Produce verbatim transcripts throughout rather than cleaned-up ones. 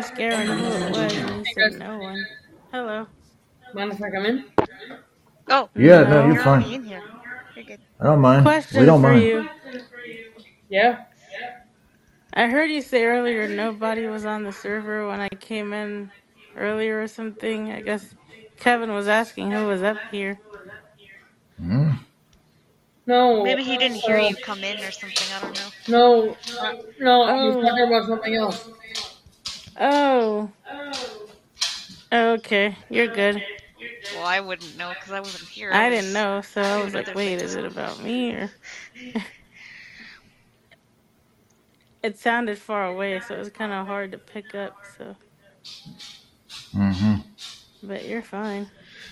ask Aaron who it was, and he Hey said guys, no one. Hello. mind if I come in? Oh, Yeah, no, you're No. you're fine. already in here. You're good. I don't mind. We Question don't for mind. you. Yeah? I heard you say earlier nobody was on the server when I came in earlier or something. I guess Kevin was asking who was up here. Mm. No, Maybe he didn't hear uh, you come in or something. I don't know. no, uh, no, I was Oh. talking about something else. Oh. Okay. You're good. Well, I wouldn't know because I wasn't here. I I didn't was know, so I was doing like, other wait, is things. it about me or it sounded far away, so it was kind of hard to pick up, so Mm-hmm. but you're fine.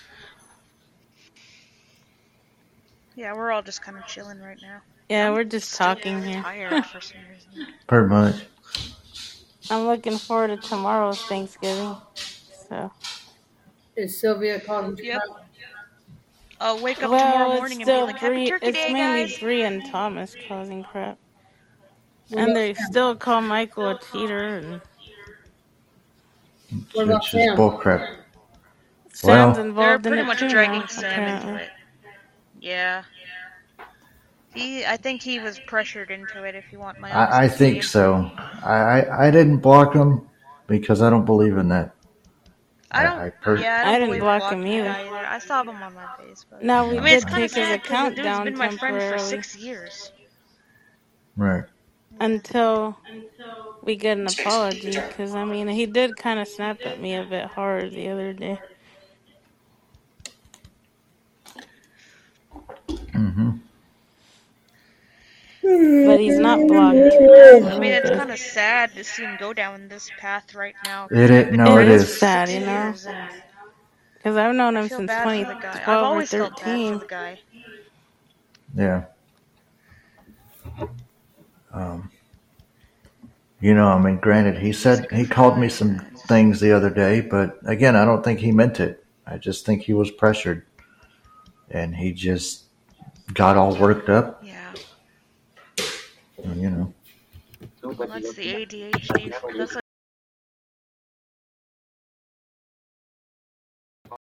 Yeah, we're all just kind of chilling right now. Yeah, I'm we're just still talking here. tired for some reason. Pretty much. I'm looking forward to tomorrow's Thanksgiving. So, Is Sylvia causing Yep. trouble? I'll wake up tomorrow well, it's morning and be still like, "Happy Bree. Turkey It's Day, mainly guys!" Bree and Thomas causing crap, What and about they Sam? still call Michael a cheater. And What about It's just Sam? bullcrap. Sam's Well, They're involved in pretty it much too dragging now, Sam into apparently. it. Yeah. He, I think he was pressured into it, if you want my honest I, I think opinion. so. I, I, I didn't block him because I don't believe in that. I I, don't, I per- yeah, I I don't didn't believe in block him blocking the either. guy either. I saw him on my Facebook. Now we I mean, yeah, it's did kind no. of take his sad because the account dude's down been my friend for temporarily six years. Right. until we get an apology, because I mean he did kind of snap at me a bit hard the other day. Mm-hmm. But he's not blocked, I so mean, we're it's good. kind of sad to see him go down this path right now It, because we've it been no, It it friends is for is. sad, six you know, years, and because I've known I him feel since bad for the guy. I've twenty twelve or always felt bad for thirteen. the guy. Yeah. Um, you know, I mean, granted, he He's a said good he called me friend. some things the other day, but again, I don't think he meant it. I just think he was pressured, and he just got all worked up. Yeah. You know. Well, that's the A D H D. That's